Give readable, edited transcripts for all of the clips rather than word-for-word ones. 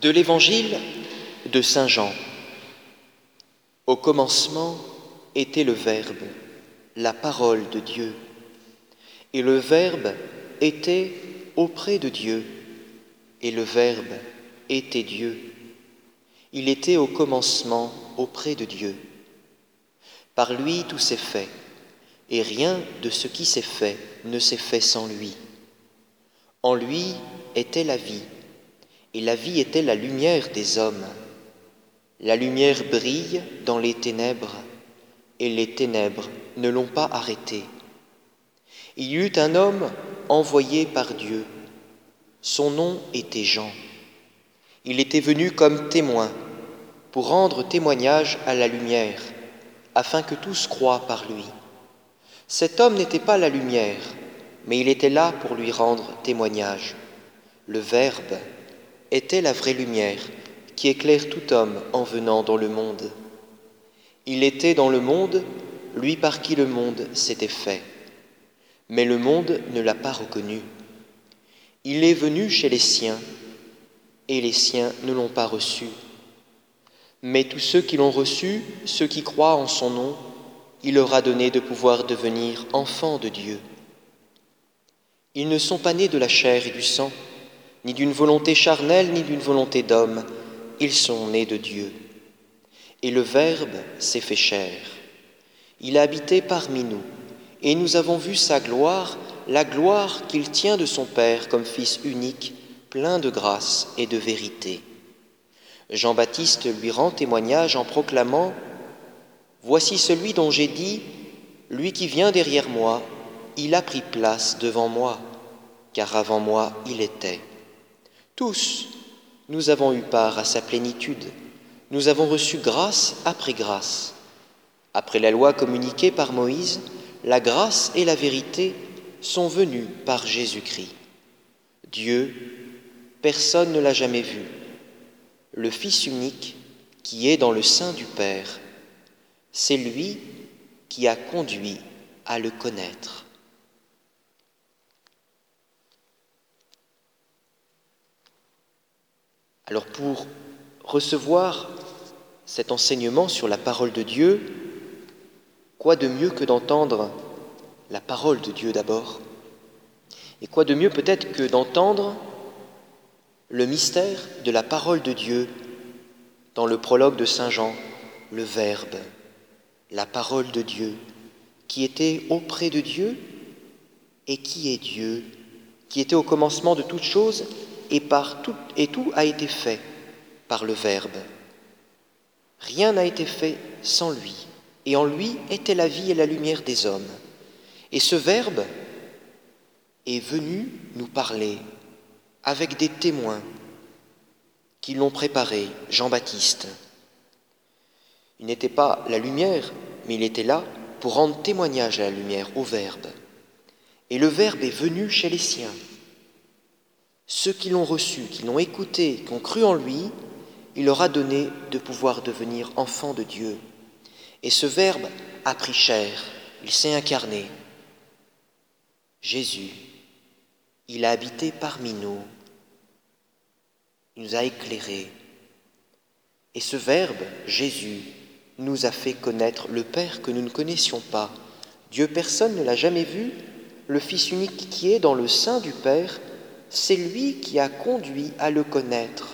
De l'Évangile de Saint Jean. Au commencement était le Verbe, la parole de Dieu. Et le Verbe était auprès de Dieu, et le Verbe était Dieu. Il était au commencement auprès de Dieu. Par lui tout s'est fait, et rien de ce qui s'est fait ne s'est fait sans lui. En lui était la vie, et la vie était la lumière des hommes. La lumière brille dans les ténèbres, et les ténèbres ne l'ont pas arrêtée. Il y eut un homme envoyé par Dieu. Son nom était Jean. Il était venu comme témoin, pour rendre témoignage à la lumière, afin que tous croient par lui. Cet homme n'était pas la lumière, mais il était là pour lui rendre témoignage. Le Verbe était la vraie lumière qui éclaire tout homme en venant dans le monde. Il était dans le monde, lui par qui le monde s'était fait. Mais le monde ne l'a pas reconnu. Il est venu chez les siens, et les siens ne l'ont pas reçu. Mais tous ceux qui l'ont reçu, ceux qui croient en son nom, il leur a donné de pouvoir devenir enfants de Dieu. Ils ne sont pas nés de la chair et du sang, ni d'une volonté charnelle, ni d'une volonté d'homme. Ils sont nés de Dieu. Et le Verbe s'est fait chair. Il a habité parmi nous, et nous avons vu sa gloire, la gloire qu'il tient de son Père comme Fils unique, plein de grâce et de vérité. Jean-Baptiste lui rend témoignage en proclamant « Voici celui dont j'ai dit, lui qui vient derrière moi, il a pris place devant moi, car avant moi il était. » Tous, nous avons eu part à sa plénitude. Nous avons reçu grâce après grâce. Après la loi communiquée par Moïse, la grâce et la vérité sont venues par Jésus-Christ. Dieu, personne ne l'a jamais vu. Le Fils unique qui est dans le sein du Père, c'est lui qui a conduit à le connaître. Alors pour recevoir cet enseignement sur la parole de Dieu, quoi de mieux que d'entendre la parole de Dieu d'abord? Et quoi de mieux peut-être que d'entendre le mystère de la parole de Dieu dans le prologue de Saint Jean, le Verbe, la parole de Dieu, qui était auprès de Dieu et qui est Dieu, qui était au commencement de toutes choses et tout a été fait par le Verbe. Rien n'a été fait sans lui, et en lui était la vie et la lumière des hommes. Et ce Verbe est venu nous parler avec des témoins qui l'ont préparé, Jean-Baptiste. Il n'était pas la lumière, mais il était là pour rendre témoignage à la lumière, au Verbe. Et le Verbe est venu chez les siens. Ceux qui l'ont reçu, qui l'ont écouté, qui ont cru en lui, il leur a donné de pouvoir devenir enfants de Dieu. Et ce Verbe a pris chair, il s'est incarné. Jésus, il a habité parmi nous, il nous a éclairés. Et ce Verbe, Jésus, nous a fait connaître le Père que nous ne connaissions pas. Dieu, personne ne l'a jamais vu, le Fils unique qui est dans le sein du Père, c'est lui qui a conduit à le connaître.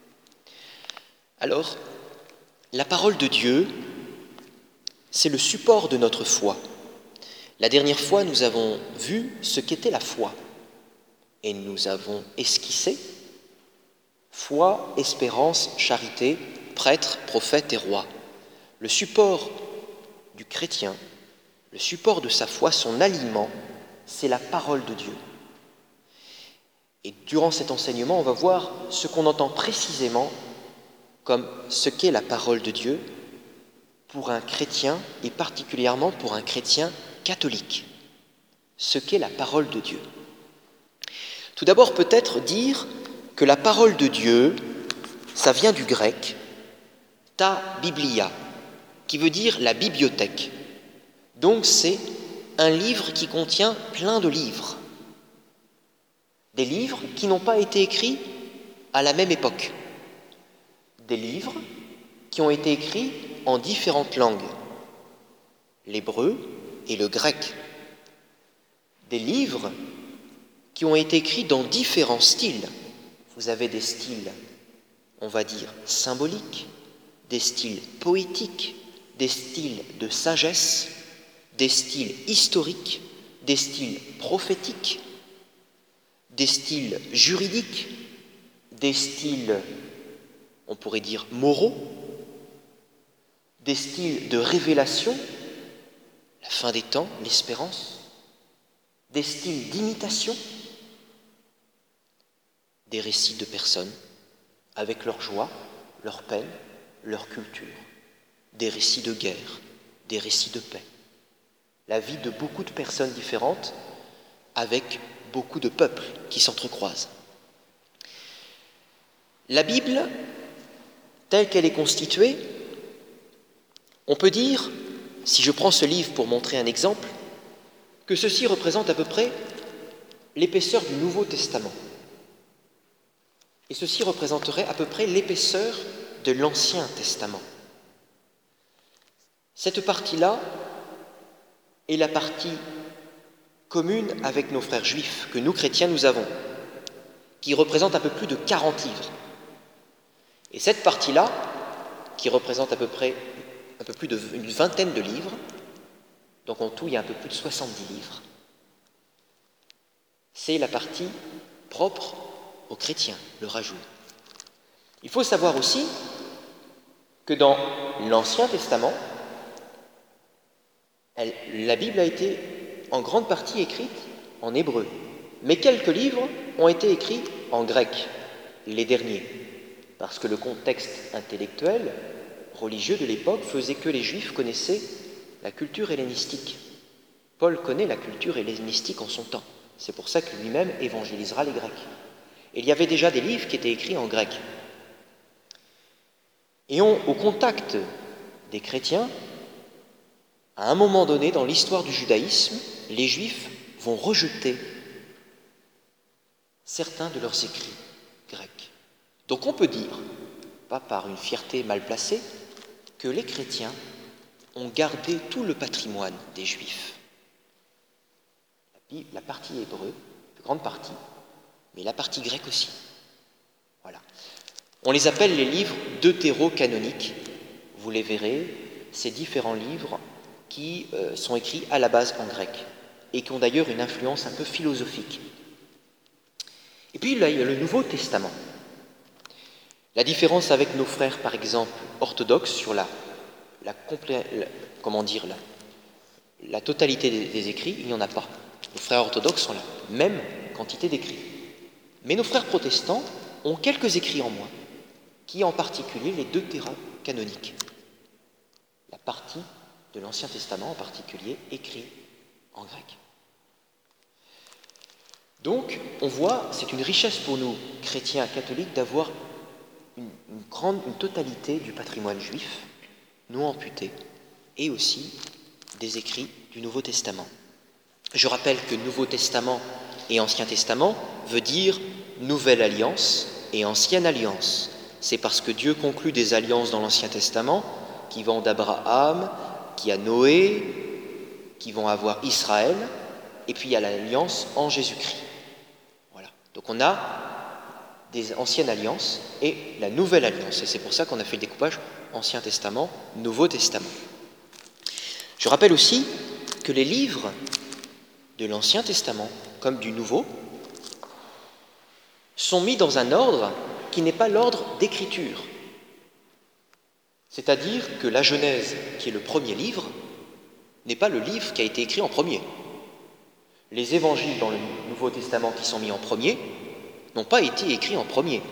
Alors, la parole de Dieu, c'est le support de notre foi. La dernière fois, nous avons vu ce qu'était la foi et nous avons esquissé foi, espérance, charité, prêtre, prophète et roi. Le support du chrétien, le support de sa foi, son aliment, c'est la parole de Dieu. Et durant cet enseignement, on va voir ce qu'on entend précisément comme ce qu'est la parole de Dieu pour un chrétien et particulièrement pour un chrétien catholique. Ce qu'est la parole de Dieu. Tout d'abord, peut-être dire que la parole de Dieu, ça vient du grec ta biblia, qui veut dire la bibliothèque. Donc c'est un livre qui contient plein de livres. Des livres qui n'ont pas été écrits à la même époque. des livres qui ont été écrits en différentes langues, l'hébreu et le grec. Des livres qui ont été écrits dans différents styles. Vous avez des styles, on va dire, symboliques, des styles poétiques, des styles de sagesse, des styles historiques, des styles prophétiques, des styles juridiques, des styles, on pourrait dire, moraux, des styles de révélation, la fin des temps, l'espérance, des styles d'imitation, des récits de personnes avec leur joie, leur peine, leur culture, des récits de guerre, des récits de paix, la vie de beaucoup de personnes différentes avec beaucoup de peuples qui s'entrecroisent. La Bible, telle qu'elle est constituée, on peut dire, si je prends ce livre pour montrer un exemple, que ceci représente à peu près l'épaisseur du Nouveau Testament. Et ceci représenterait à peu près l'épaisseur de l'Ancien Testament. Cette partie-là est la partie commune avec nos frères juifs, que nous, chrétiens, nous avons, qui représente un peu plus de 40 livres. Et cette partie-là, qui représente à peu près un peu plus d'une vingtaine de livres, donc en tout, il y a un peu plus de 70 livres. C'est la partie propre aux chrétiens, le rajout. Il faut savoir aussi que dans l'Ancien Testament, la Bible a été en grande partie écrite en hébreu, mais quelques livres ont été écrits en grec, les derniers, parce que le contexte intellectuel, religieux de l'époque faisait que les Juifs connaissaient la culture hellénistique. Paul connaît la culture hellénistique en son temps. C'est pour ça que lui-même évangélisera les Grecs. Et il y avait déjà des livres qui étaient écrits en grec. Et au contact des chrétiens, à un moment donné, dans l'histoire du judaïsme, les Juifs vont rejeter certains de leurs écrits grecs. Donc on peut dire, pas par une fierté mal placée, que les chrétiens ont gardé tout le patrimoine des Juifs. La partie hébreu, la grande partie, mais la partie grecque aussi. Voilà. On les appelle les livres deutérocanoniques. Vous les verrez, ces différents livres qui sont écrits à la base en grec et qui ont d'ailleurs une influence un peu philosophique. Et puis là, il y a le Nouveau Testament. La différence avec nos frères, par exemple, orthodoxes sur la totalité des écrits, il n'y en a pas. Nos frères orthodoxes ont la même quantité d'écrits. Mais nos frères protestants ont quelques écrits en moins, qui en particulier les deutérocanoniques. La partie de l'Ancien Testament en particulier écrit en grec. Donc, on voit, c'est une richesse pour nous, chrétiens catholiques, d'avoir une totalité du patrimoine juif, non amputé, et aussi des écrits du Nouveau Testament. Je rappelle que Nouveau Testament et Ancien Testament veut dire Nouvelle Alliance et Ancienne Alliance. C'est parce que Dieu conclut des alliances dans l'Ancien Testament qui vont d'Abraham, qui a Noé, qui vont avoir Israël, et puis il y a l'alliance en Jésus-Christ. Voilà. Donc on a des anciennes alliances et la nouvelle alliance. Et c'est pour ça qu'on a fait le découpage Ancien Testament, Nouveau Testament. Je rappelle aussi que les livres de l'Ancien Testament, comme du Nouveau, sont mis dans un ordre qui n'est pas l'ordre d'écriture. C'est-à-dire que la Genèse, qui est le premier livre, n'est pas le livre qui a été écrit en premier. Les évangiles dans le Nouveau Testament qui sont mis en premier n'ont pas été écrits en premier.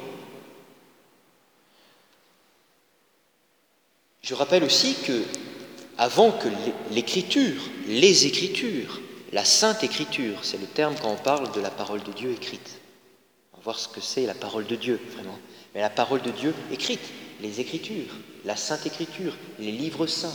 Je rappelle aussi que, avant que l'écriture, les Écritures, la Sainte Écriture, c'est le terme quand on parle de la parole de Dieu écrite. On va voir ce que c'est la parole de Dieu, vraiment. Mais la parole de Dieu écrite, les Écritures, la Sainte Écriture, les livres saints.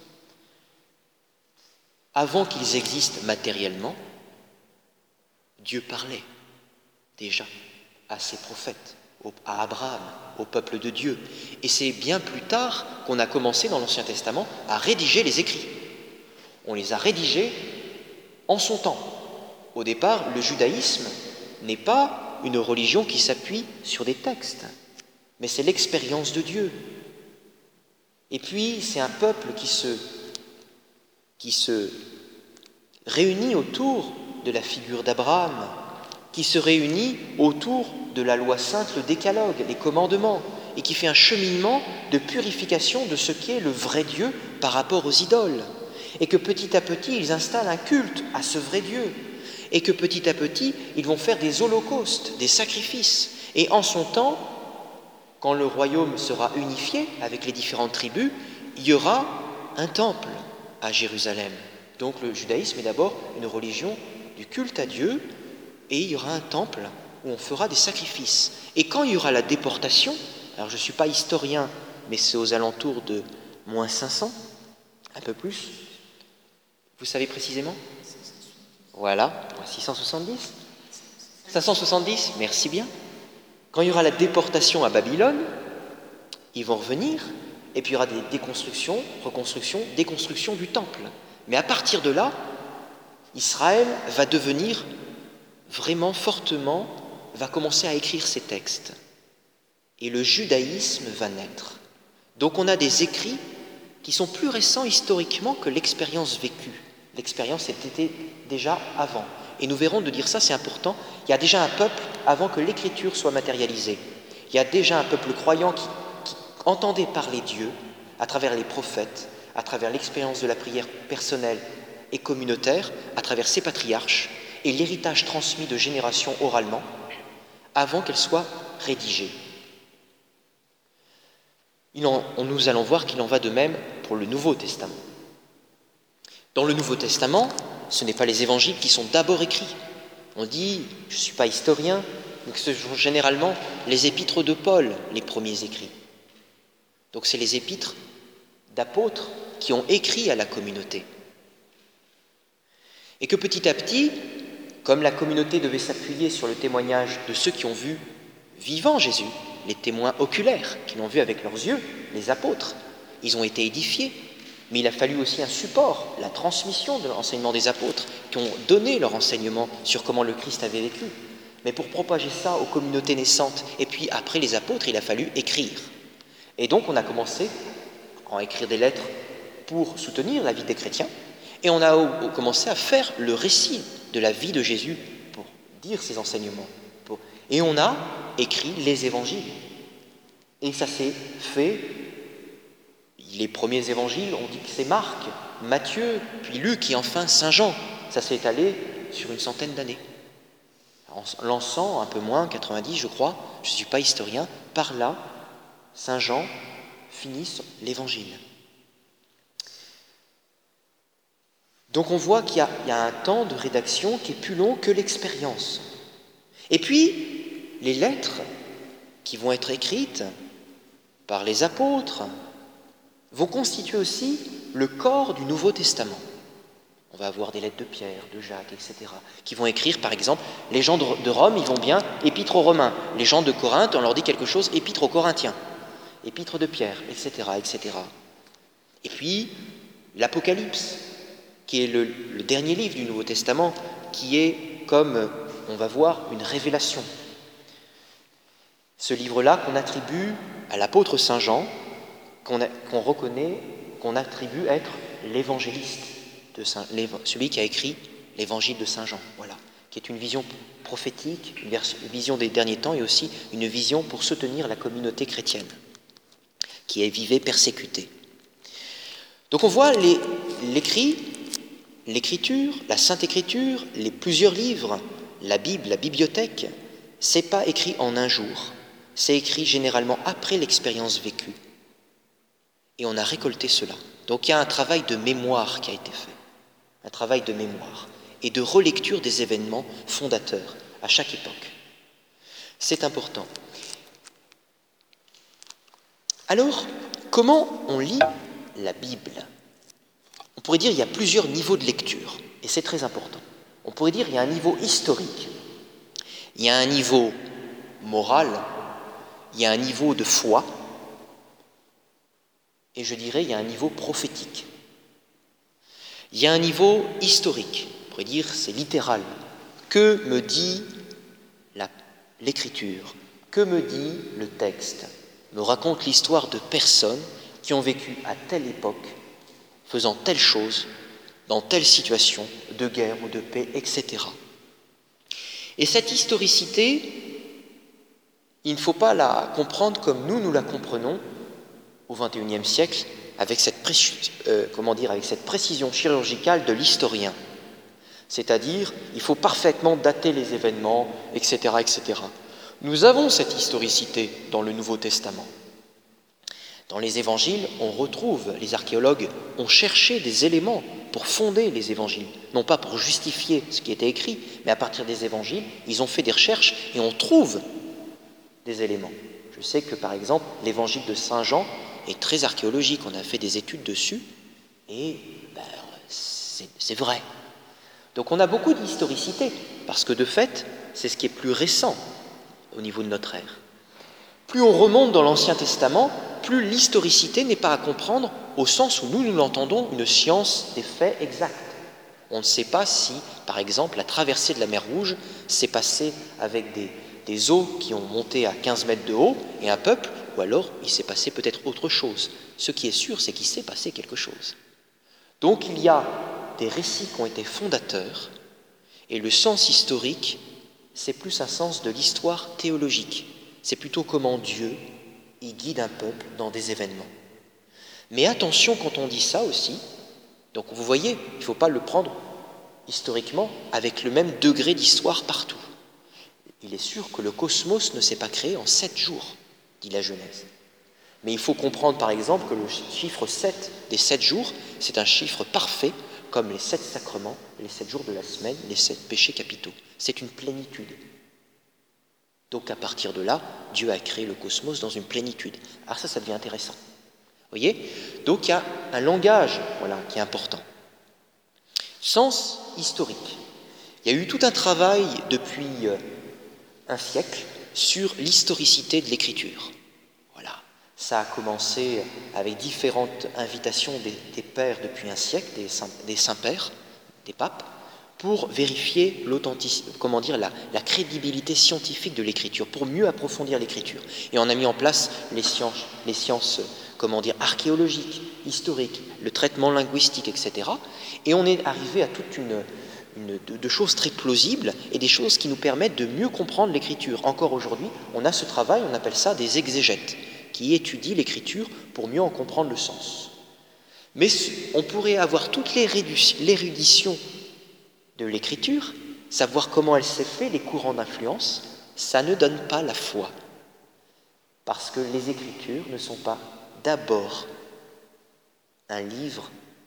Avant qu'ils existent matériellement, Dieu parlait déjà à ses prophètes, à Abraham, au peuple de Dieu. Et c'est bien plus tard qu'on a commencé dans l'Ancien Testament à rédiger les écrits. On les a rédigés en son temps. Au départ, le judaïsme n'est pas une religion qui s'appuie sur des textes, mais c'est l'expérience de Dieu. Et puis, c'est un peuple qui se réunit autour de la figure d'Abraham, qui se réunit autour de la loi sainte, le décalogue, les commandements, et qui fait un cheminement de purification de ce qu'est le vrai Dieu par rapport aux idoles. Et que petit à petit, ils installent un culte à ce vrai Dieu. Et que petit à petit, ils vont faire des holocaustes, des sacrifices. Et en son temps, quand le royaume sera unifié avec les différentes tribus, il y aura un temple à Jérusalem. Donc le judaïsme est d'abord une religion du culte à Dieu, et il y aura un temple où on fera des sacrifices. Et quand il y aura la déportation, alors je ne suis pas historien, mais c'est aux alentours de moins 500, un peu plus. Vous savez précisément ? Voilà, 670 ? 570, merci bien. Quand il y aura la déportation à Babylone, ils vont revenir, et puis il y aura des déconstructions, reconstructions, déconstructions du temple. Mais à partir de là, Israël va devenir vraiment fortement, va commencer à écrire ses textes. Et le judaïsme va naître. Donc on a des écrits qui sont plus récents historiquement que l'expérience vécue. L'expérience était déjà avant. Et nous verrons de dire ça, c'est important. Il y a déjà un peuple avant que l'écriture soit matérialisée. Il y a déjà un peuple croyant qui entendait parler Dieu à travers les prophètes, à travers l'expérience de la prière personnelle et communautaire, à travers ses patriarches et l'héritage transmis de génération oralement, avant qu'elle soit rédigée. Nous allons voir qu'il en va de même pour le Nouveau Testament. Dans le Nouveau Testament, ce n'est pas les évangiles qui sont d'abord écrits. On dit, je ne suis pas historien, mais que ce sont généralement les épîtres de Paul, les premiers écrits. Donc c'est les épîtres d'apôtres qui ont écrit à la communauté. Et que petit à petit, comme la communauté devait s'appuyer sur le témoignage de ceux qui ont vu vivant Jésus, les témoins oculaires, qui l'ont vu avec leurs yeux, les apôtres, ils ont été édifiés. Mais il a fallu aussi un support, la transmission de l'enseignement des apôtres, qui ont donné leur enseignement sur comment le Christ avait vécu. Mais pour propager ça aux communautés naissantes, et puis après les apôtres, il a fallu écrire. Et donc on a commencé à écrire des lettres pour soutenir la vie des chrétiens, et on a commencé à faire le récit de la vie de Jésus pour dire ses enseignements. Et on a écrit les évangiles. Et ça s'est fait. Les premiers évangiles, on dit que c'est Marc, Matthieu, puis Luc et enfin Saint Jean. Ça s'est étalé sur une centaine d'années. En lançant un peu moins, 90 je crois, je ne suis pas historien, par là, Saint Jean finit l'évangile. Donc on voit qu'il y a un temps de rédaction qui est plus long que l'expérience. Et puis, les lettres qui vont être écrites par les apôtres vont constituer aussi le corps du Nouveau Testament. On va avoir des lettres de Pierre, de Jacques, etc., qui vont écrire, par exemple, les gens de Rome, ils vont bien, épître aux Romains. Les gens de Corinthe, on leur dit quelque chose, épître aux Corinthiens, épître de Pierre, etc., etc. Et puis, l'Apocalypse, qui est le dernier livre du Nouveau Testament, qui est, comme on va voir, une révélation. Ce livre-là qu'on attribue à l'apôtre Saint Jean, qu'on reconnaît, qu'on attribue être l'évangéliste, celui qui a écrit l'évangile de Saint Jean, voilà, qui est une vision prophétique, une vision des derniers temps et aussi une vision pour soutenir la communauté chrétienne qui vivait persécutée. Donc on voit l'écriture, la Sainte Écriture, les plusieurs livres, la Bible, la bibliothèque, c'est pas écrit en un jour, c'est écrit généralement après l'expérience vécue. Et on a récolté cela. Donc il y a un travail de mémoire qui a été fait, un travail de mémoire et de relecture des événements fondateurs à chaque époque. C'est important. Alors, comment on lit la Bible ? On pourrait dire qu'il y a plusieurs niveaux de lecture, et c'est très important. On pourrait dire qu'il y a un niveau historique, il y a un niveau moral, il y a un niveau de foi, et je dirais il y a un niveau prophétique. Il y a un niveau historique, on pourrait dire c'est littéral. Que me dit l'Écriture? Que me dit le texte? Me raconte l'histoire de personnes qui ont vécu à telle époque, faisant telle chose, dans telle situation, de guerre ou de paix, etc. Et cette historicité, il ne faut pas la comprendre comme nous la comprenons au XXIe siècle, avec cette précision chirurgicale de l'historien. C'est-à-dire, il faut parfaitement dater les événements, etc., etc. Nous avons cette historicité dans le Nouveau Testament. Dans les évangiles, on retrouve, les archéologues ont cherché des éléments pour fonder les évangiles, non pas pour justifier ce qui était écrit, mais à partir des évangiles, ils ont fait des recherches et on trouve des éléments. Je sais que, par exemple, l'évangile de Saint Jean est très archéologique, on a fait des études dessus, et c'est vrai. Donc on a beaucoup d'historicité, parce que de fait, c'est ce qui est plus récent au niveau de notre ère. Plus on remonte dans l'Ancien Testament, plus l'historicité n'est pas à comprendre au sens où nous l'entendons, une science des faits exacts. On ne sait pas si, par exemple, la traversée de la mer Rouge s'est passée avec des eaux qui ont monté à 15 mètres de haut et un peuple, ou alors il s'est passé peut-être autre chose. Ce qui est sûr, c'est qu'il s'est passé quelque chose. Donc il y a des récits qui ont été fondateurs, et le sens historique, c'est plus un sens de l'histoire théologique. C'est plutôt comment Dieu y guide un peuple dans des événements. Mais attention quand on dit ça aussi, donc vous voyez, il ne faut pas le prendre historiquement avec le même degré d'histoire partout. Il est sûr que le cosmos ne s'est pas créé en 7 jours, dit la Genèse. Mais il faut comprendre par exemple que le chiffre 7 des 7 jours, c'est un chiffre parfait, comme les 7 sacrements, les 7 jours de la semaine, les 7 péchés capitaux. C'est une plénitude. Donc à partir de là, Dieu a créé le cosmos dans une plénitude. Alors ça devient intéressant. Vous voyez? Donc il y a un langage qui est important. Sens historique. Il y a eu tout un travail depuis un siècle sur l'historicité de l'écriture. Voilà. Ça a commencé avec différentes invitations des pères depuis un siècle, des saints-pères, des papes, pour vérifier la crédibilité scientifique de l'écriture, pour mieux approfondir l'écriture. Et on a mis en place les sciences archéologiques, historiques, le traitement linguistique, etc. Et on est arrivé à toute de choses très plausibles et des choses qui nous permettent de mieux comprendre l'écriture. Encore aujourd'hui, on a ce travail, on appelle ça des exégètes, qui étudient l'écriture pour mieux en comprendre le sens. Mais on pourrait avoir toute l'érudition de l'écriture, savoir comment elle s'est faite, les courants d'influence, ça ne donne pas la foi. Parce que les Écritures ne sont pas d'abord un livre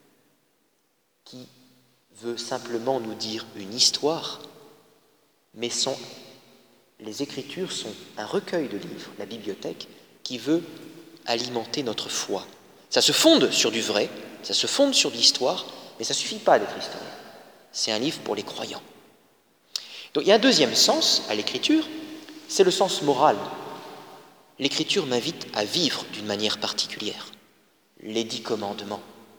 qui veut simplement nous dire une histoire, mais les Écritures sont un recueil de livres, la bibliothèque, qui veut alimenter notre foi. Ça se fonde sur du vrai, ça se fonde sur de l'histoire, mais ça ne suffit pas d'être historien. C'est un livre pour les croyants. Donc il y a un deuxième sens à l'écriture, c'est le sens moral. L'écriture m'invite à vivre d'une manière particulière. Les 10 commandements.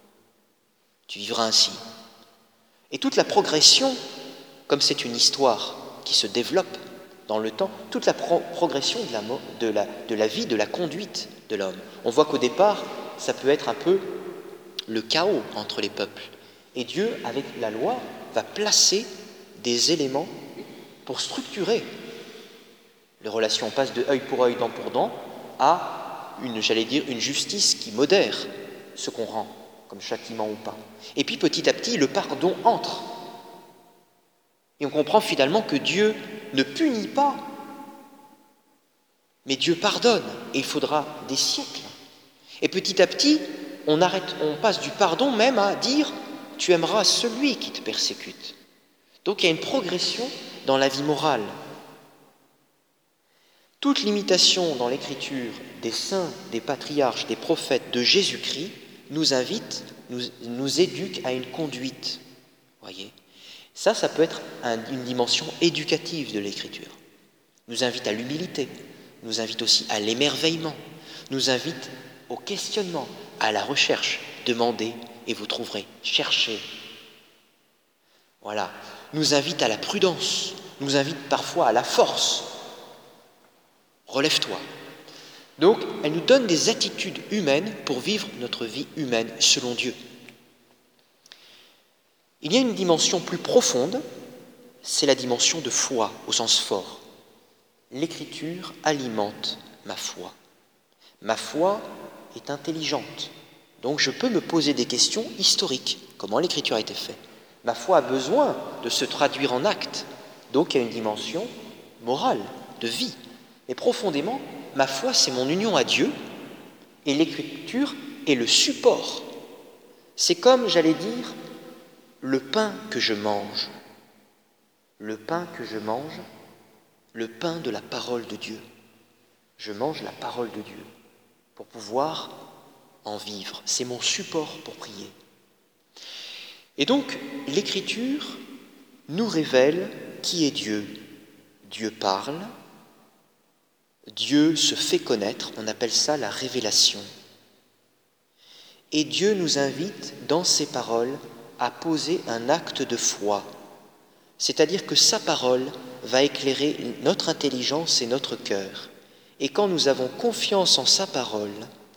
Tu vivras ainsi. Et toute la progression, comme c'est une histoire qui se développe dans le temps, toute la progression de la vie, de la conduite de l'homme. On voit qu'au départ, ça peut être un peu le chaos entre les peuples. Et Dieu, avec la loi, va placer des éléments pour structurer les relations. On passe de œil pour œil, dent pour dent, à une justice qui modère ce qu'on rend, comme châtiment ou pas. Et puis petit à petit, le pardon entre. Et on comprend finalement que Dieu ne punit pas, mais Dieu pardonne, et il faudra des siècles. Et petit à petit, on passe du pardon même à dire « tu aimeras celui qui te persécute ». Donc il y a une progression dans la vie morale. Toute l'imitation dans l'Écriture des saints, des patriarches, des prophètes, de Jésus-Christ nous invite, nous éduque à une conduite. Voyez ? Ça peut être une dimension éducative de l'Écriture. Nous invite à l'humilité, nous invite aussi à l'émerveillement, nous invite au questionnement, à la recherche. Demandez et vous trouverez. Cherchez. Voilà. Nous invite à la prudence, nous invite parfois à la force. Relève-toi. Donc, elle nous donne des attitudes humaines pour vivre notre vie humaine selon Dieu. Il y a une dimension plus profonde, c'est la dimension de foi au sens fort. L'Écriture alimente ma foi. Ma foi est intelligente, donc je peux me poser des questions historiques. Comment l'Écriture a été faite? Ma foi a besoin de se traduire en actes, donc il y a une dimension morale, de vie. Mais profondément, ma foi, c'est mon union à Dieu, et l'Écriture est le support. C'est comme, j'allais dire, le pain que je mange. Le pain que je mange, le pain de la parole de Dieu. Je mange la parole de Dieu pour pouvoir en vivre. C'est mon support pour prier. Et donc, l'Écriture nous révèle qui est Dieu. Dieu parle, Dieu se fait connaître, on appelle ça la révélation. Et Dieu nous invite, dans ses paroles, à poser un acte de foi. C'est-à-dire que sa parole va éclairer notre intelligence et notre cœur. Et quand nous avons confiance en sa parole,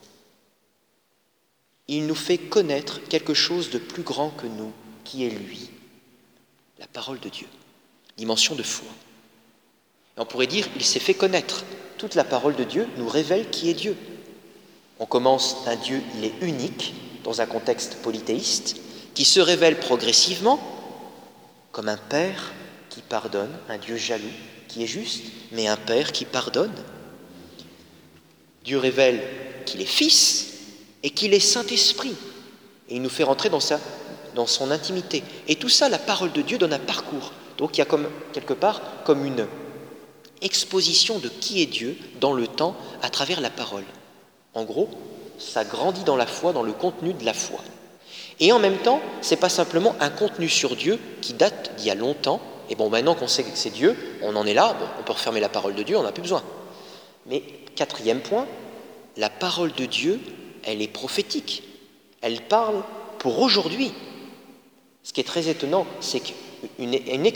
il nous fait connaître quelque chose de plus grand que nous, qui est lui, la parole de Dieu, dimension de foi. Et on pourrait dire, il s'est fait connaître. Toute la parole de Dieu nous révèle qui est Dieu. On commence d'un Dieu, il est unique, dans un contexte polythéiste, qui se révèle progressivement comme un Père qui pardonne, un Dieu jaloux, qui est juste, mais un Père qui pardonne. Dieu révèle qu'il est Fils et qu'il est Saint-Esprit. Et il nous fait rentrer dans son intimité. Et tout ça, la parole de Dieu donne un parcours. Donc il y a quelque part comme une exposition de qui est Dieu dans le temps à travers la parole. En gros, ça grandit dans la foi, dans le contenu de la foi. Et en même temps, ce n'est pas simplement un contenu sur Dieu qui date d'il y a longtemps. Et bon, maintenant qu'on sait que c'est Dieu, on en est là, bon, on peut refermer la parole de Dieu, on n'a plus besoin. Mais quatrième point, la parole de Dieu, elle est prophétique. Elle parle pour aujourd'hui. Ce qui est très étonnant, c'est qu'un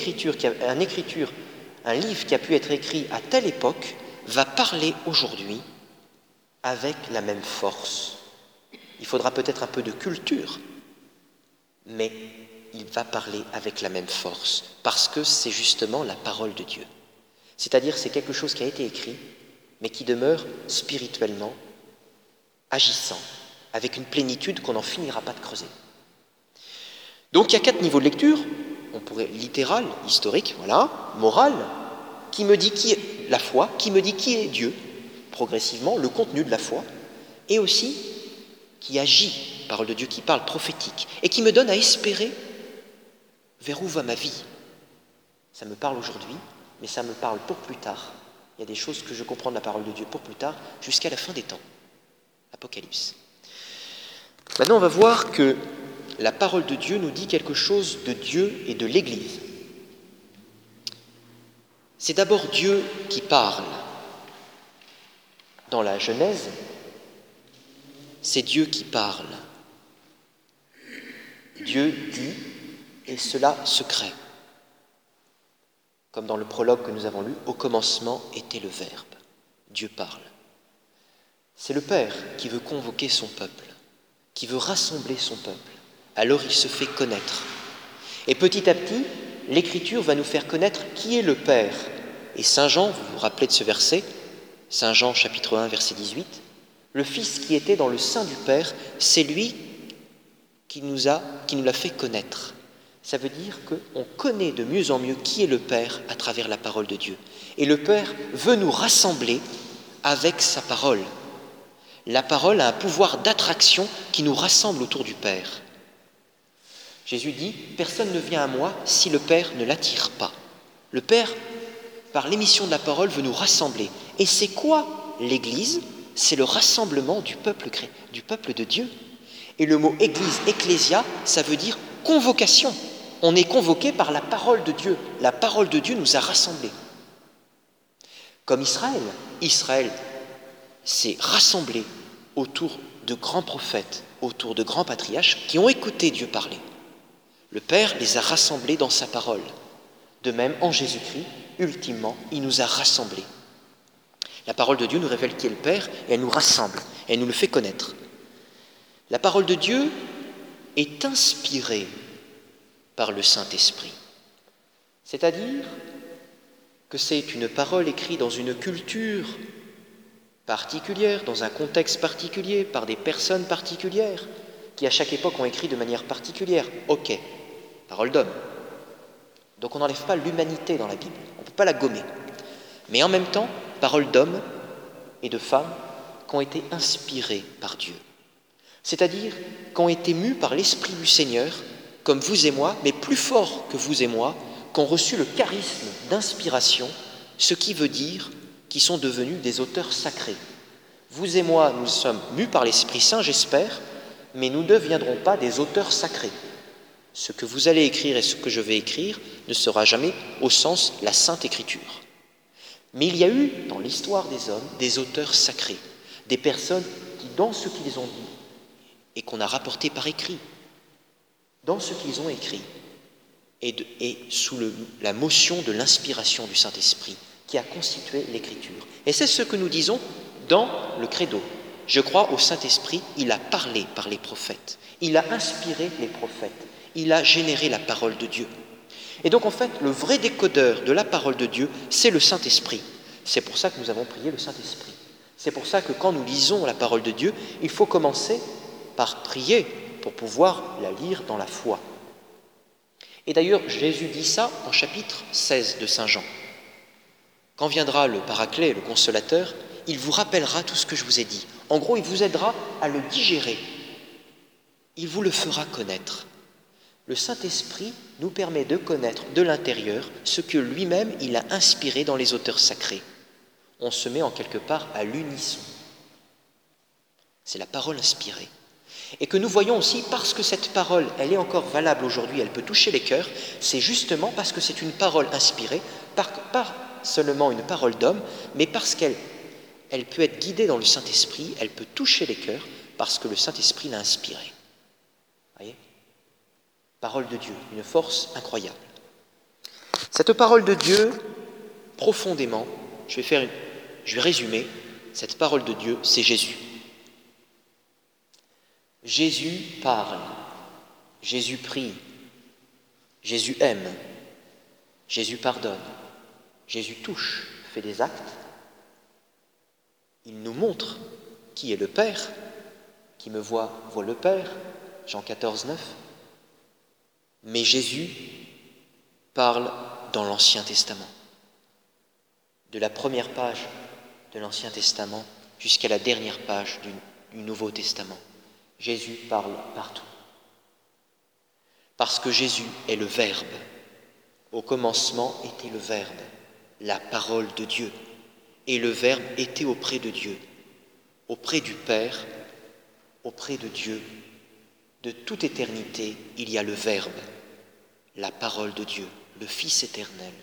livre qui a pu être écrit à telle époque va parler aujourd'hui avec la même force. Il faudra peut-être un peu de culture, mais il va parler avec la même force, parce que c'est justement la parole de Dieu. C'est-à-dire c'est quelque chose qui a été écrit, mais qui demeure spirituellement agissant, avec une plénitude qu'on n'en finira pas de creuser. Donc il y a 4 niveaux de lecture, on pourrait littéral, historique, voilà, moral, qui me dit qui est la foi, qui me dit qui est Dieu, progressivement, le contenu de la foi, et aussi qui agit, parole de Dieu qui parle, prophétique, et qui me donne à espérer vers où va ma vie. Ça me parle aujourd'hui, mais ça me parle pour plus tard. Il y a des choses que je comprends de la parole de Dieu pour plus tard, jusqu'à la fin des temps. Apocalypse. Maintenant, on va voir que la parole de Dieu nous dit quelque chose de Dieu et de l'Église. C'est d'abord Dieu qui parle. Dans la Genèse, c'est Dieu qui parle. Dieu dit, et cela se crée. Comme dans le prologue que nous avons lu, au commencement était le Verbe. Dieu parle. C'est le Père qui veut convoquer son peuple, qui veut rassembler son peuple. Alors il se fait connaître. Et petit à petit, l'Écriture va nous faire connaître qui est le Père. Et Saint Jean, vous vous rappelez de ce verset, Saint Jean chapitre 1, verset 18, le Fils qui était dans le sein du Père, c'est lui qui nous l'a fait connaître. Ça veut dire qu'on connaît de mieux en mieux qui est le Père à travers la parole de Dieu. Et le Père veut nous rassembler avec sa parole. La parole a un pouvoir d'attraction qui nous rassemble autour du Père. Jésus dit « Personne ne vient à moi si le Père ne l'attire pas ». Le Père, par l'émission de la parole, veut nous rassembler. Et c'est quoi l'Église? C'est le rassemblement du peuple de Dieu. Et le mot Église, ecclésia, ça veut dire convocation. On est convoqué par la parole de Dieu. La parole de Dieu nous a rassemblés. Comme Israël. Israël s'est rassemblé autour de grands prophètes, autour de grands patriarches qui ont écouté Dieu parler. Le Père les a rassemblés dans sa parole. De même, en Jésus-Christ, ultimement, il nous a rassemblés. La parole de Dieu nous révèle qui est le Père et elle nous rassemble, elle nous le fait connaître. La parole de Dieu est inspirée par le Saint-Esprit. C'est-à-dire que c'est une parole écrite dans une culture particulière, dans un contexte particulier, par des personnes particulières, qui à chaque époque ont écrit de manière particulière. Ok, parole d'homme. Donc on n'enlève pas l'humanité dans la Bible, on ne peut pas la gommer. Mais en même temps, parole d'hommes et de femmes qui ont été inspirées par Dieu. C'est-à-dire qui ont été mus par l'Esprit du Seigneur, comme vous et moi, mais plus fort que vous et moi, qui ont reçu le charisme d'inspiration, ce qui veut dire qu'ils sont devenus des auteurs sacrés. Vous et moi, nous sommes mus par l'Esprit Saint, j'espère, mais nous ne deviendrons pas des auteurs sacrés. Ce que vous allez écrire et ce que je vais écrire ne sera jamais au sens la Sainte Écriture. Mais il y a eu, dans l'histoire des hommes, des auteurs sacrés, des personnes qui, dans ce qu'ils ont dit, et qu'on a rapporté par écrit, dans ce qu'ils ont écrit, et sous la motion de l'inspiration du Saint-Esprit, qui a constitué l'Écriture. Et c'est ce que nous disons dans le Credo. Je crois au Saint-Esprit, il a parlé par les prophètes, il a inspiré les prophètes, il a généré la parole de Dieu. Et donc en fait, le vrai décodeur de la parole de Dieu, c'est le Saint-Esprit. C'est pour ça que nous avons prié le Saint-Esprit. C'est pour ça que quand nous lisons la parole de Dieu, il faut commencer par prier pour pouvoir la lire dans la foi. Et d'ailleurs, Jésus dit ça en chapitre 16 de Saint Jean. Quand viendra le Paraclet, le Consolateur, il vous rappellera tout ce que je vous ai dit. En gros, il vous aidera à le digérer. Il vous le fera connaître. Le Saint-Esprit nous permet de connaître de l'intérieur ce que lui-même il a inspiré dans les auteurs sacrés. On se met en quelque part à l'unisson. C'est la parole inspirée. Et que nous voyons aussi, parce que cette parole, elle est encore valable aujourd'hui, elle peut toucher les cœurs, c'est justement parce que c'est une parole inspirée, pas seulement une parole d'homme, mais parce qu'elle peut être guidée dans le Saint-Esprit, elle peut toucher les cœurs, parce que le Saint-Esprit l'a inspirée. Voyez ? Parole de Dieu, une force incroyable. Cette parole de Dieu, profondément, je vais résumer, cette parole de Dieu, c'est Jésus. Jésus parle, Jésus prie, Jésus aime, Jésus pardonne, Jésus touche, fait des actes. Il nous montre qui est le Père, qui me voit le Père, Jean 14, 9. Mais Jésus parle dans l'Ancien Testament. De la première page de l'Ancien Testament jusqu'à la dernière page du Nouveau Testament. Jésus parle partout. Parce que Jésus est le Verbe. Au commencement était le Verbe, la parole de Dieu. Et le Verbe était auprès de Dieu, auprès du Père, auprès de Dieu. De toute éternité, il y a le Verbe, la parole de Dieu, le Fils éternel.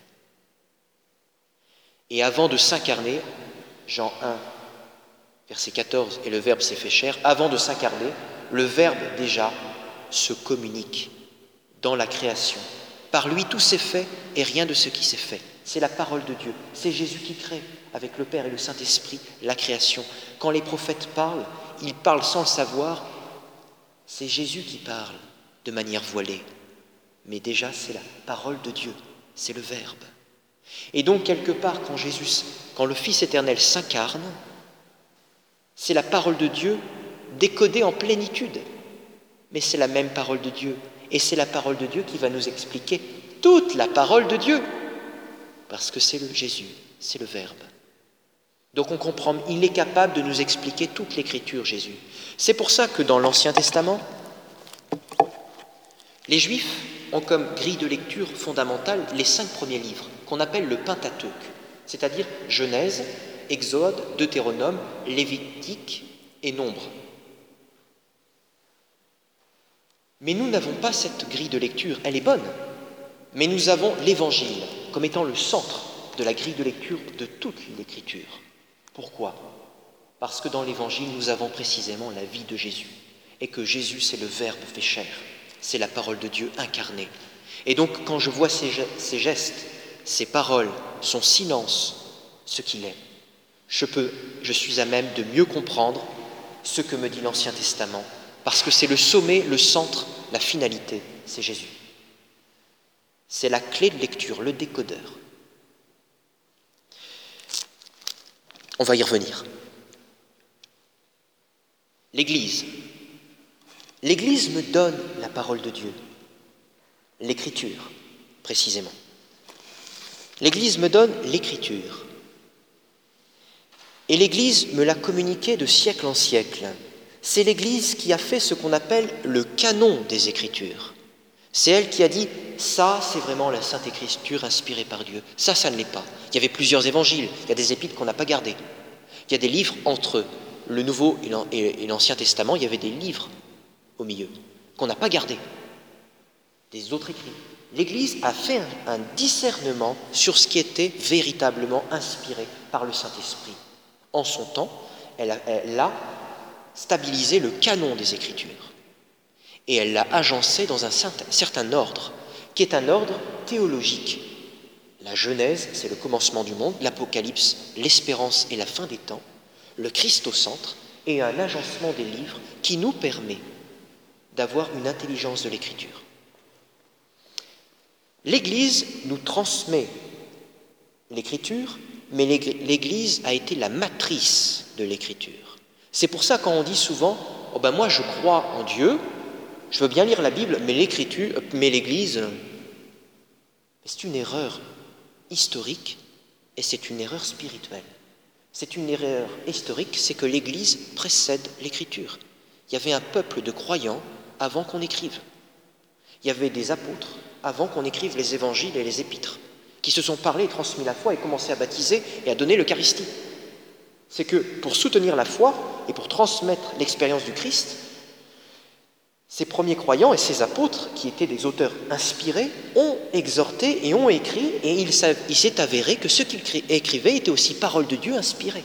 Et avant de s'incarner, Jean 1, verset 14, et le Verbe s'est fait chair, avant de s'incarner, le Verbe déjà se communique dans la création. Par lui, tout s'est fait et rien de ce qui s'est fait. C'est la parole de Dieu. C'est Jésus qui crée, avec le Père et le Saint-Esprit, la création. Quand les prophètes parlent, ils parlent sans le savoir. C'est Jésus qui parle de manière voilée. Mais déjà, c'est la parole de Dieu. C'est le Verbe. Et donc, quelque part, quand le Fils éternel s'incarne, c'est la parole de Dieu décodée en plénitude. Mais c'est la même parole de Dieu. Et c'est la parole de Dieu qui va nous expliquer toute la parole de Dieu. Parce que c'est le Jésus, c'est le Verbe. Donc on comprend, il est capable de nous expliquer toute l'Écriture, Jésus. C'est pour ça que dans l'Ancien Testament, les Juifs ont comme grille de lecture fondamentale les 5 premiers livres, qu'on appelle le Pentateuque, c'est-à-dire Genèse, Exode, Deutéronome, Lévitique et Nombre. Mais nous n'avons pas cette grille de lecture, elle est bonne, mais nous avons l'Évangile comme étant le centre de la grille de lecture de toute l'Écriture. Pourquoi ? Parce que dans l'Évangile, nous avons précisément la vie de Jésus, et que Jésus, c'est le Verbe fait chair, c'est la parole de Dieu incarnée. Et donc, quand je vois ses gestes, ses paroles, son silence, ce qu'il est, je suis à même de mieux comprendre ce que me dit l'Ancien Testament, parce que c'est le sommet, le centre, la finalité, c'est Jésus. C'est la clé de lecture, le décodeur. On va y revenir. L'Église. L'Église me donne la parole de Dieu, l'Écriture, précisément. L'Église me donne l'Écriture. Et l'Église me l'a communiquée de siècle en siècle. C'est l'Église qui a fait ce qu'on appelle le canon des Écritures. C'est elle qui a dit « ça, c'est vraiment la Sainte Écriture inspirée par Dieu. Ça ne l'est pas. » Il y avait plusieurs évangiles, il y a des épîtres qu'on n'a pas gardés. Il y a des livres entre le Nouveau et l'Ancien Testament, il y avait des livres au milieu qu'on n'a pas gardés, des autres écrits. L'Église a fait un discernement sur ce qui était véritablement inspiré par le Saint-Esprit. En son temps, elle a stabilisé le canon des Écritures. Et elle l'a agencé dans un certain ordre, qui est un ordre théologique. La Genèse, c'est le commencement du monde, l'Apocalypse, l'espérance et la fin des temps, le Christ au centre, et un agencement des livres qui nous permet d'avoir une intelligence de l'Écriture. L'Église nous transmet l'Écriture, mais l'Église a été la matrice de l'Écriture. C'est pour ça quand on dit souvent « Oh ben moi je crois en Dieu, je veux bien lire la Bible, mais l'Écriture, mais l'Église… » C'est une erreur historique et c'est une erreur spirituelle. C'est une erreur historique, c'est que l'Église précède l'Écriture. Il y avait un peuple de croyants avant qu'on écrive. Il y avait des apôtres avant qu'on écrive les évangiles et les épîtres, qui se sont parlé et transmis la foi et commencé à baptiser et à donner l'Eucharistie. C'est que pour soutenir la foi et pour transmettre l'expérience du Christ, ces premiers croyants et ces apôtres, qui étaient des auteurs inspirés, ont exhorté et ont écrit, et il s'est avéré que ce qu'ils écrivaient était aussi parole de Dieu inspirée.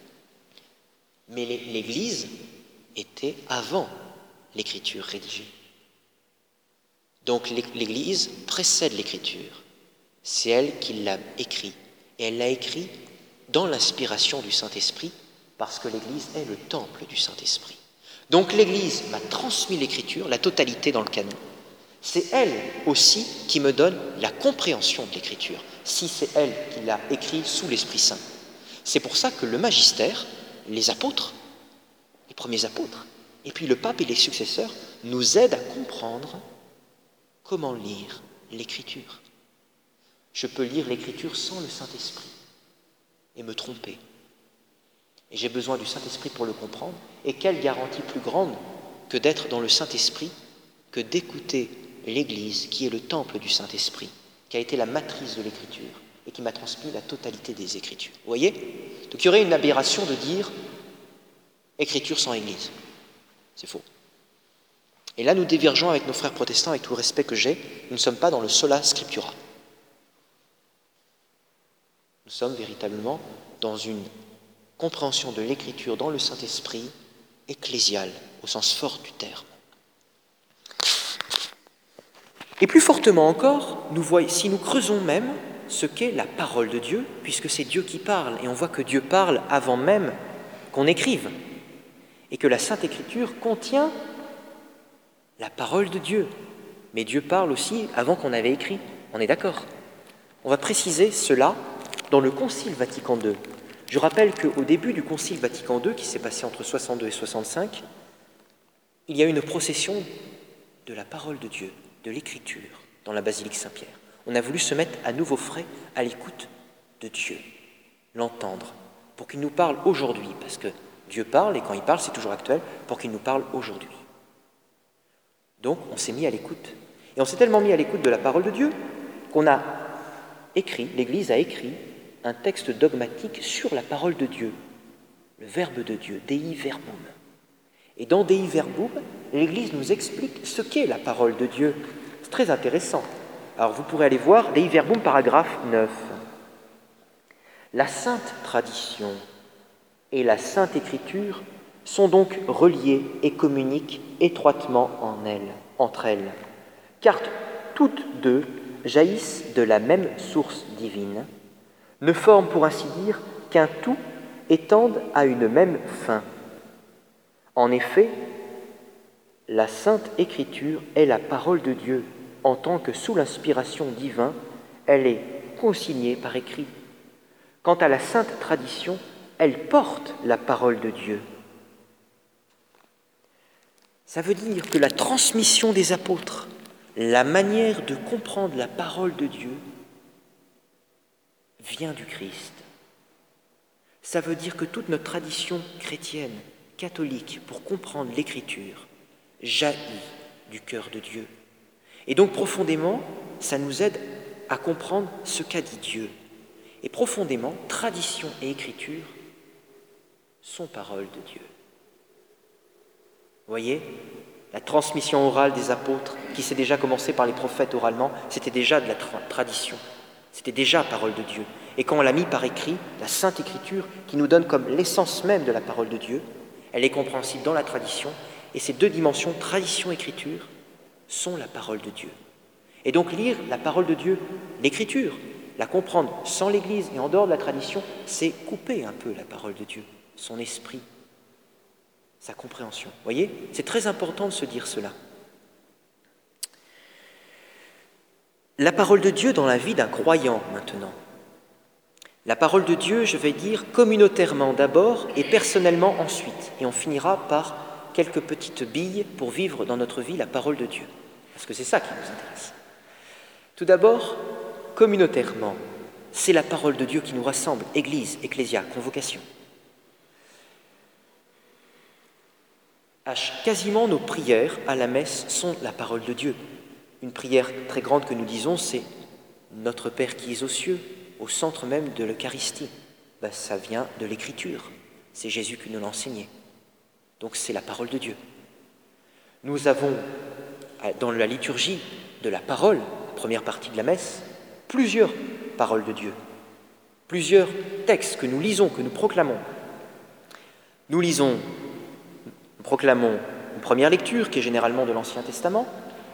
Mais l'Église était avant l'Écriture rédigée. Donc l'Église précède l'Écriture. C'est elle qui l'a écrit. Et elle l'a écrit dans l'inspiration du Saint-Esprit, parce que l'Église est le temple du Saint-Esprit. Donc l'Église m'a transmis l'Écriture, la totalité dans le canon. C'est elle aussi qui me donne la compréhension de l'Écriture, si c'est elle qui l'a écrit sous l'Esprit Saint. C'est pour ça que le magistère, les apôtres, les premiers apôtres, et puis le pape et les successeurs, nous aident à comprendre comment lire l'Écriture. Je peux lire l'Écriture sans le Saint-Esprit et me tromper. Et j'ai besoin du Saint-Esprit pour le comprendre. Et quelle garantie plus grande que d'être dans le Saint-Esprit, que d'écouter l'Église, qui est le temple du Saint-Esprit, qui a été la matrice de l'Écriture et qui m'a transmis la totalité des Écritures. Vous voyez ? Donc il y aurait une aberration de dire « Écriture sans Église ». C'est faux. Et là, nous divergeons avec nos frères protestants, avec tout le respect que j'ai. Nous ne sommes pas dans le sola scriptura. Nous sommes véritablement dans une compréhension de l'Écriture dans le Saint-Esprit ecclésial, au sens fort du terme. Et plus fortement encore, si nous creusons même ce qu'est la parole de Dieu, puisque c'est Dieu qui parle, et on voit que Dieu parle avant même qu'on écrive, et que la Sainte Écriture contient la parole de Dieu. Mais Dieu parle aussi avant qu'on avait écrit, on est d'accord. On va préciser cela dans le Concile Vatican II. Je rappelle qu'au début du Concile Vatican II, qui s'est passé entre 62 et 65, il y a une procession de la parole de Dieu, de l'Écriture, dans la basilique Saint-Pierre. On a voulu se mettre à nouveau frais à l'écoute de Dieu, l'entendre, pour qu'il nous parle aujourd'hui, parce que Dieu parle, et quand il parle, c'est toujours actuel, pour qu'il nous parle aujourd'hui. Donc, on s'est mis à l'écoute. Et on s'est tellement mis à l'écoute de la parole de Dieu qu'on a écrit, l'Église a écrit, un texte dogmatique sur la parole de Dieu, le Verbe de Dieu, Dei Verbum. Et dans Dei Verbum, l'Église nous explique ce qu'est la parole de Dieu. C'est très intéressant. Alors vous pourrez aller voir Dei Verbum, paragraphe 9. La sainte tradition et la Sainte Écriture sont donc reliées et communiquent étroitement entre elles, car toutes deux jaillissent de la même source divine, ne forment pour ainsi dire qu'un tout et tendent à une même fin. En effet, la Sainte Écriture est la parole de Dieu, en tant que sous l'inspiration divine, elle est consignée par écrit. Quant à la Sainte Tradition, elle porte la parole de Dieu. Ça veut dire que la transmission des apôtres, la manière de comprendre la parole de Dieu, vient du Christ. Ça veut dire que toute notre tradition chrétienne, catholique, pour comprendre l'Écriture, jaillit du cœur de Dieu. Et donc profondément, ça nous aide à comprendre ce qu'a dit Dieu. Et profondément, tradition et Écriture sont paroles de Dieu. Vous voyez, la transmission orale des apôtres, qui s'est déjà commencée par les prophètes oralement, c'était déjà de la tradition. C'était déjà parole de Dieu. Et quand on l'a mis par écrit, la Sainte Écriture, qui nous donne comme l'essence même de la parole de Dieu, elle est compréhensible dans la tradition, et ces deux dimensions, tradition-écriture, sont la parole de Dieu. Et donc lire la parole de Dieu, l'Écriture, la comprendre sans l'Église et en dehors de la tradition, c'est couper un peu la parole de Dieu, son esprit, sa compréhension. Vous voyez, c'est très important de se dire cela. La parole de Dieu dans la vie d'un croyant maintenant. La parole de Dieu, je vais dire communautairement d'abord et personnellement ensuite. Et on finira par quelques petites billes pour vivre dans notre vie la parole de Dieu. Parce que c'est ça qui nous intéresse. Tout d'abord, communautairement, c'est la parole de Dieu qui nous rassemble, Église, Ecclésia, convocation. Quasiment nos prières à la messe sont la parole de Dieu. Une prière très grande que nous disons, c'est « Notre Père qui es aux cieux », au centre même de l'Eucharistie. Ça vient de l'Écriture, c'est Jésus qui nous l'a enseigné. Donc c'est la parole de Dieu. Nous avons, dans la liturgie de la parole, la première partie de la messe, plusieurs paroles de Dieu, plusieurs textes que nous lisons, que nous proclamons. Nous proclamons une première lecture qui est généralement de l'Ancien Testament,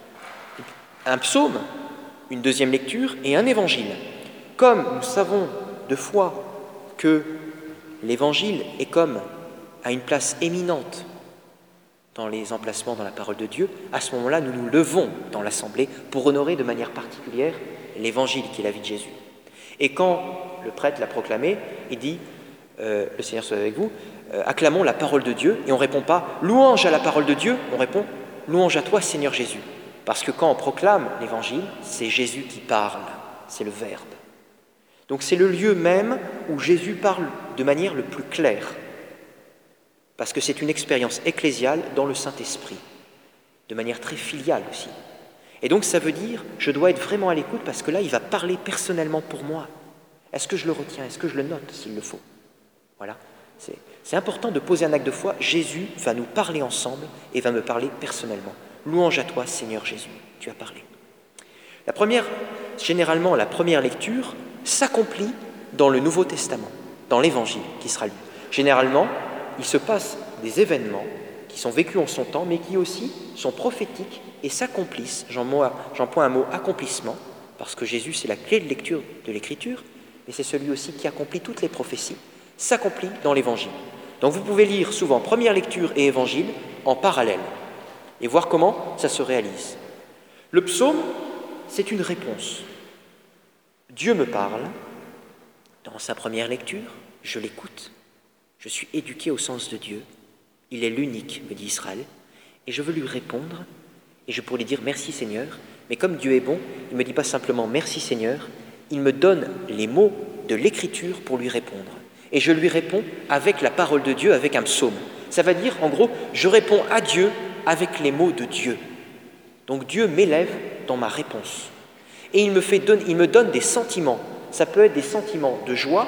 un psaume, une deuxième lecture et un évangile. Comme nous savons de foi que l'évangile est comme à une place éminente dans les emplacements dans la parole de Dieu, à ce moment-là, nous nous levons dans l'assemblée pour honorer de manière particulière l'évangile qui est la vie de Jésus. Et quand le prêtre l'a proclamé, il dit le Seigneur soit avec vous, acclamons la parole de Dieu, et on ne répond pas louange à la parole de Dieu, on répond louange à toi Seigneur Jésus. Parce que quand on proclame l'évangile, c'est Jésus qui parle, c'est le Verbe. Donc c'est le lieu même où Jésus parle de manière le plus claire, parce que c'est une expérience ecclésiale dans le Saint-Esprit, de manière très filiale aussi. Et donc ça veut dire, je dois être vraiment à l'écoute, parce que là, il va parler personnellement pour moi. Est-ce que je le retiens? Est-ce que je le note s'il le faut? Voilà, c'est important de poser un acte de foi. Jésus va nous parler ensemble et va me parler personnellement. Louange à toi, Seigneur Jésus, tu as parlé. Généralement, la première lecture s'accomplit dans le Nouveau Testament, dans l'Évangile qui sera lu. Généralement, il se passe des événements qui sont vécus en son temps, mais qui aussi sont prophétiques et s'accomplissent. J'emploie un mot accomplissement, parce que Jésus, c'est la clé de lecture de l'Écriture, et c'est celui aussi qui accomplit toutes les prophéties, s'accomplit dans l'Évangile. Donc vous pouvez lire souvent première lecture et Évangile en parallèle, et voir comment ça se réalise. Le psaume, c'est une réponse. Dieu me parle, dans sa première lecture, je l'écoute, je suis éduqué au sens de Dieu, il est l'unique, me dit Israël, et je veux lui répondre, et je pourrais lui dire merci Seigneur, mais comme Dieu est bon, il ne me dit pas simplement merci Seigneur, il me donne les mots de l'Écriture pour lui répondre. Et je lui réponds avec la parole de Dieu, avec un psaume. Ça va dire, en gros, je réponds à Dieu avec les mots de Dieu. Donc Dieu m'élève dans ma réponse. Et il me donne des sentiments. Ça peut être des sentiments de joie,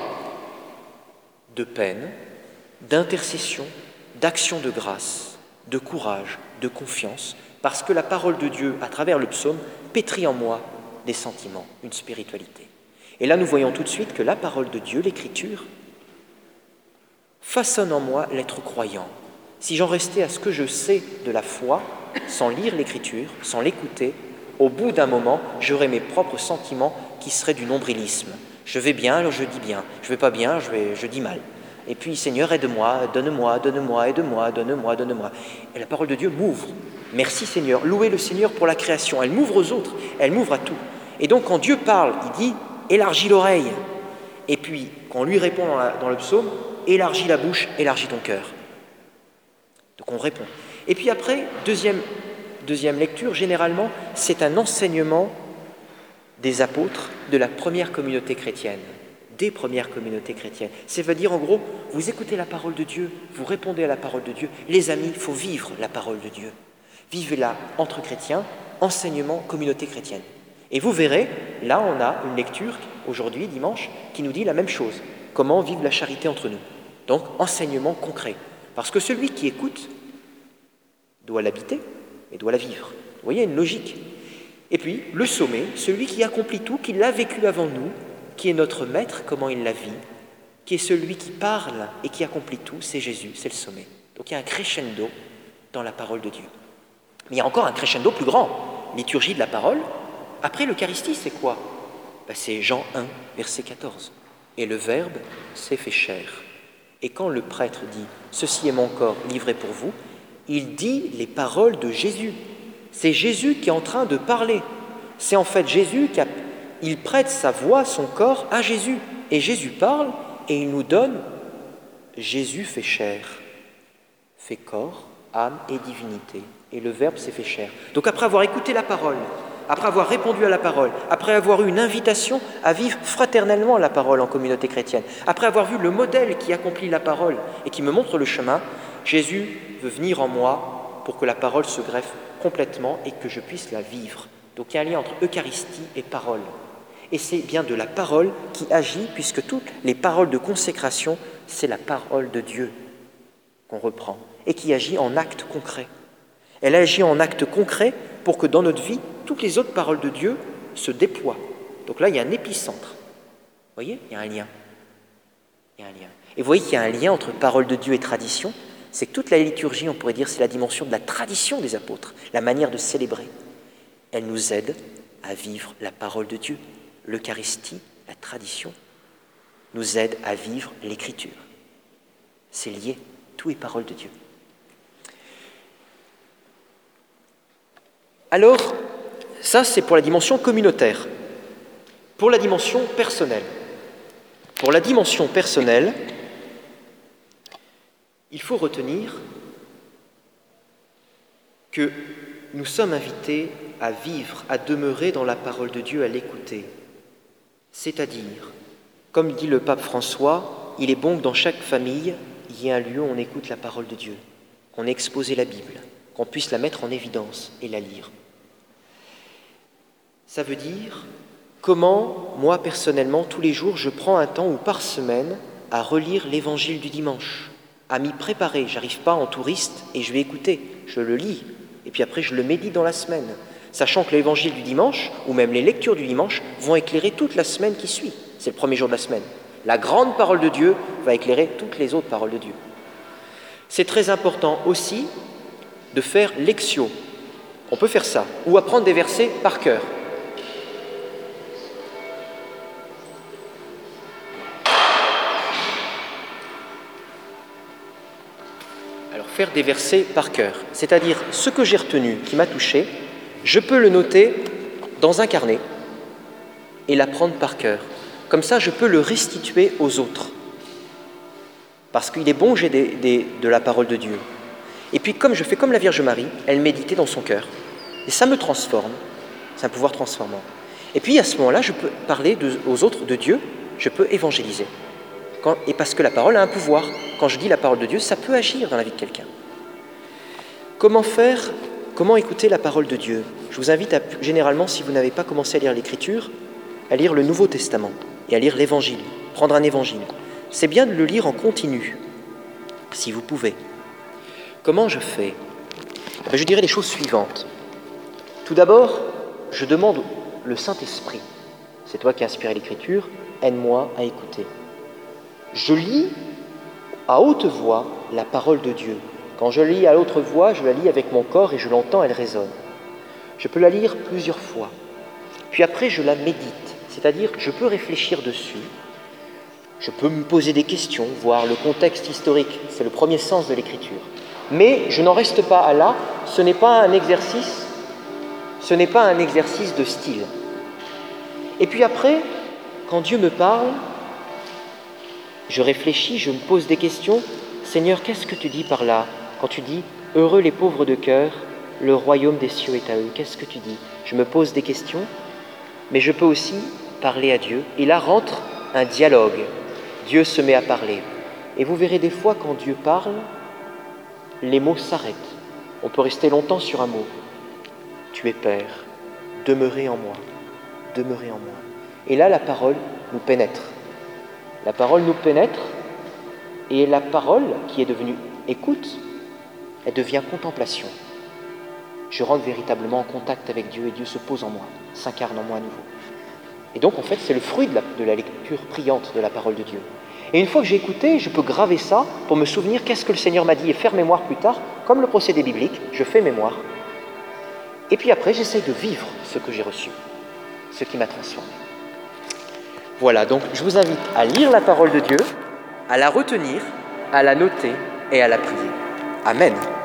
de peine, d'intercession, d'action de grâce, de courage, de confiance, parce que la parole de Dieu, à travers le psaume, pétrit en moi des sentiments, une spiritualité. Et là, nous voyons tout de suite que la parole de Dieu, l'Écriture, façonne en moi l'être croyant. Si j'en restais à ce que je sais de la foi, sans lire l'Écriture, sans l'écouter, au bout d'un moment, j'aurais mes propres sentiments qui seraient du nombrilisme. Je vais bien, alors je dis bien. Je vais pas bien, je dis mal. Et puis, Seigneur, aide-moi, donne-moi, donne-moi, aide-moi, donne-moi, donne-moi. Et la parole de Dieu m'ouvre. Merci Seigneur. Louez le Seigneur pour la création. Elle m'ouvre aux autres, elle m'ouvre à tout. Et donc, quand Dieu parle, il dit « élargis l'oreille ». Et puis, quand on lui répond dans le psaume « élargis la bouche, élargis ton cœur ». Donc on répond. Et puis après, deuxième lecture, généralement, c'est un enseignement des apôtres de la première communauté chrétienne, des premières communautés chrétiennes. Ça veut dire en gros, vous écoutez la parole de Dieu, vous répondez à la parole de Dieu. Les amis, il faut vivre la parole de Dieu. Vivez-la entre chrétiens, enseignement, communauté chrétienne. Et vous verrez, là on a une lecture, aujourd'hui, dimanche, qui nous dit la même chose. Comment vivre la charité entre nous. Donc, enseignement concret. Parce que celui qui écoute doit l'habiter et doit la vivre. Vous voyez, une logique. Et puis, le sommet, celui qui accomplit tout, qui l'a vécu avant nous, qui est notre maître, comment il la vit, qui est celui qui parle et qui accomplit tout, c'est Jésus, c'est le sommet. Donc il y a un crescendo dans la parole de Dieu. Mais il y a encore un crescendo plus grand, liturgie de la parole. Après l'Eucharistie, c'est quoi? C'est Jean 1, verset 14. Et le Verbe s'est fait chair. Et quand le prêtre dit « Ceci est mon corps livré pour vous », il dit les paroles de Jésus. C'est Jésus qui est en train de parler. C'est en fait Jésus il prête sa voix, son corps à Jésus. Et Jésus parle et il nous donne Jésus fait chair, fait corps, âme et divinité. Et le Verbe s'est fait chair. Donc après avoir écouté la parole, après avoir répondu à la parole, après avoir eu une invitation à vivre fraternellement la parole en communauté chrétienne, après avoir vu le modèle qui accomplit la parole et qui me montre le chemin, Jésus veut venir en moi pour que la parole se greffe complètement et que je puisse la vivre. Donc il y a un lien entre Eucharistie et parole. Et c'est bien de la parole qui agit, puisque toutes les paroles de consécration, c'est la parole de Dieu qu'on reprend, et qui agit en actes concrets. Elle agit en actes concrets pour que dans notre vie, toutes les autres paroles de Dieu se déploient. Donc là, il y a un épicentre. Vous voyez, il y a un lien. Il y a un lien. Et vous voyez qu'il y a un lien entre parole de Dieu et tradition. C'est que toute la liturgie, on pourrait dire, c'est la dimension de la tradition des apôtres, la manière de célébrer. Elle nous aide à vivre la parole de Dieu. L'Eucharistie, la tradition, nous aide à vivre l'Écriture. C'est lié, tout est parole de Dieu. Alors, ça c'est pour la dimension communautaire. Pour la dimension personnelle. Pour la dimension personnelle, il faut retenir que nous sommes invités à vivre, à demeurer dans la parole de Dieu, à l'écouter. C'est-à-dire, comme dit le pape François, il est bon que dans chaque famille, il y ait un lieu où on écoute la parole de Dieu, qu'on ait exposé la Bible, qu'on puisse la mettre en évidence et la lire. Ça veut dire comment, moi personnellement, tous les jours, je prends un temps ou par semaine à relire l'évangile du dimanche, à m'y préparer. J'arrive pas en touriste et je vais écouter, je le lis, et puis après je le médite dans la semaine, sachant que l'évangile du dimanche, ou même les lectures du dimanche, vont éclairer toute la semaine qui suit. C'est le premier jour de la semaine. La grande parole de Dieu va éclairer toutes les autres paroles de Dieu. C'est très important aussi de faire lectio. On peut faire ça, ou apprendre des versets par cœur. Alors faire des versets par cœur, c'est-à-dire ce que j'ai retenu, qui m'a touché, je peux le noter dans un carnet et l'apprendre par cœur. Comme ça, je peux le restituer aux autres. Parce qu'il est bon que j'ai de la parole de Dieu. Et puis, comme je fais comme la Vierge Marie, elle méditait dans son cœur. Et ça me transforme. C'est un pouvoir transformant. Et puis, à ce moment-là, je peux parler aux autres de Dieu. Je peux évangéliser. Et parce que la parole a un pouvoir. Quand je dis la parole de Dieu, ça peut agir dans la vie de quelqu'un. Comment écouter la parole de Dieu? Je vous invite généralement, si vous n'avez pas commencé à lire l'Écriture, à lire le Nouveau Testament et à lire l'Évangile, prendre un Évangile. C'est bien de le lire en continu, si vous pouvez. Comment je fais? Je dirais les choses suivantes. Tout d'abord, je demande le Saint-Esprit. C'est toi qui as inspiré l'Écriture, aide-moi à écouter. Je lis à haute voix la parole de Dieu. Quand je lis à haute voix, je la lis avec mon corps et je l'entends, elle résonne. Je peux la lire plusieurs fois. Puis après, je la médite, c'est-à-dire je peux réfléchir dessus, je peux me poser des questions, voir le contexte historique, c'est le premier sens de l'écriture. Mais je n'en reste pas à là, ce n'est pas un exercice de style. Et puis après, quand Dieu me parle, je réfléchis, je me pose des questions. Seigneur, qu'est-ce que tu dis par là? Quand tu dis « Heureux les pauvres de cœur, le royaume des cieux est à eux », qu'est-ce que tu dis? Je me pose des questions, mais je peux aussi parler à Dieu. Et là rentre un dialogue. Dieu se met à parler. Et vous verrez des fois, quand Dieu parle, les mots s'arrêtent. On peut rester longtemps sur un mot. Tu es Père, demeurez en moi, demeurez en moi. Et là, la parole nous pénètre. La parole nous pénètre, et la parole, qui est devenue écoute, elle devient contemplation. Je rentre véritablement en contact avec Dieu, et Dieu se pose en moi, s'incarne en moi à nouveau. Et donc, en fait, c'est le fruit de la lecture priante de la parole de Dieu. Et une fois que j'ai écouté, je peux graver ça pour me souvenir qu'est-ce que le Seigneur m'a dit et faire mémoire plus tard, comme le procédé biblique, je fais mémoire. Et puis après, j'essaye de vivre ce que j'ai reçu, ce qui m'a transformé. Voilà, donc je vous invite à lire la parole de Dieu, à la retenir, à la noter et à la prier. Amen.